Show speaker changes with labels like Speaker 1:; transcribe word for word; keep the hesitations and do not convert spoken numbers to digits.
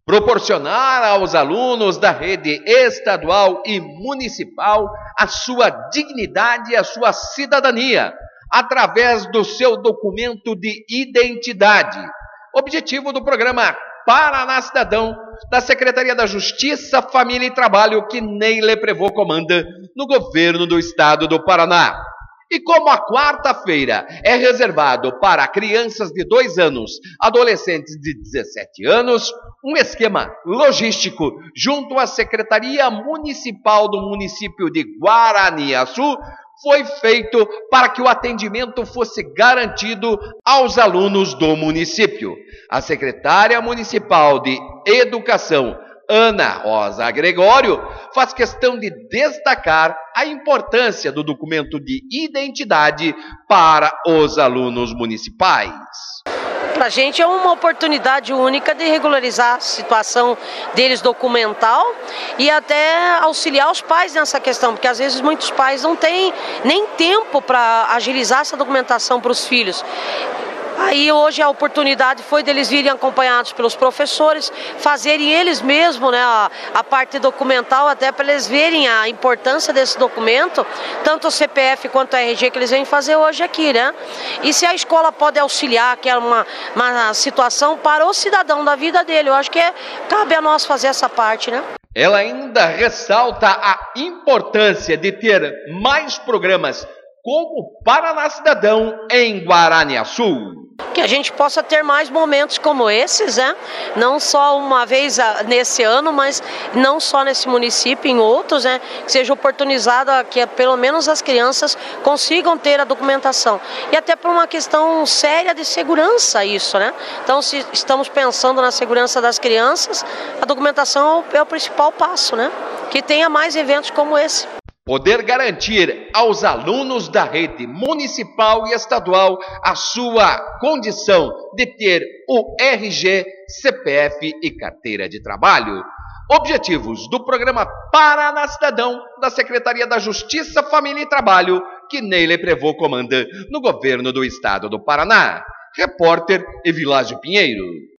Speaker 1: proporcionar aos alunos da rede estadual e municipal a sua dignidade e a sua cidadania, através do seu documento de identidade. Objetivo do programa Paraná Cidadão, da Secretaria da Justiça, Família e Trabalho, que Neile Prevô comanda no governo do estado do Paraná. E como a quarta-feira é reservado para crianças de dois anos, adolescentes de dezessete anos, um esquema logístico junto à Secretaria Municipal do município de Guaraniaçu foi feito para que o atendimento fosse garantido aos alunos do município. A secretária municipal de Educação, Ana Rosa Gregório, faz questão de destacar a importância do documento de identidade para os alunos municipais.
Speaker 2: Para a gente é uma oportunidade única de regularizar a situação deles documental e até auxiliar os pais nessa questão, porque às vezes muitos pais não têm nem tempo para agilizar essa documentação para os filhos. Aí hoje a oportunidade foi deles virem acompanhados pelos professores, fazerem eles mesmos, né, a, a parte documental, até para eles verem a importância desse documento, tanto o C P F quanto o R G que eles vêm fazer hoje aqui, né? E se a escola pode auxiliar, que é uma, uma situação para o cidadão da vida dele, eu acho que é, cabe a nós fazer essa parte, né?
Speaker 1: Ela ainda ressalta a importância de ter mais programas como Paraná Cidadão em Guaraniaçu.
Speaker 2: Que a gente possa ter mais momentos como esses, né? Não só uma vez nesse ano, mas não só nesse município, em outros, né? Que seja oportunizado que pelo menos as crianças consigam ter a documentação. E até por uma questão séria de segurança isso, né? Então, se estamos pensando na segurança das crianças, a documentação é o principal passo, né? Que tenha mais eventos como esse.
Speaker 1: Poder garantir aos alunos da rede municipal e estadual a sua condição de ter o R G, C P F e carteira de trabalho. Objetivos do programa Paraná Cidadão, da Secretaria da Justiça, Família e Trabalho, que Neile Prevô comanda no governo do estado do Paraná. Repórter Evilásio Pinheiro.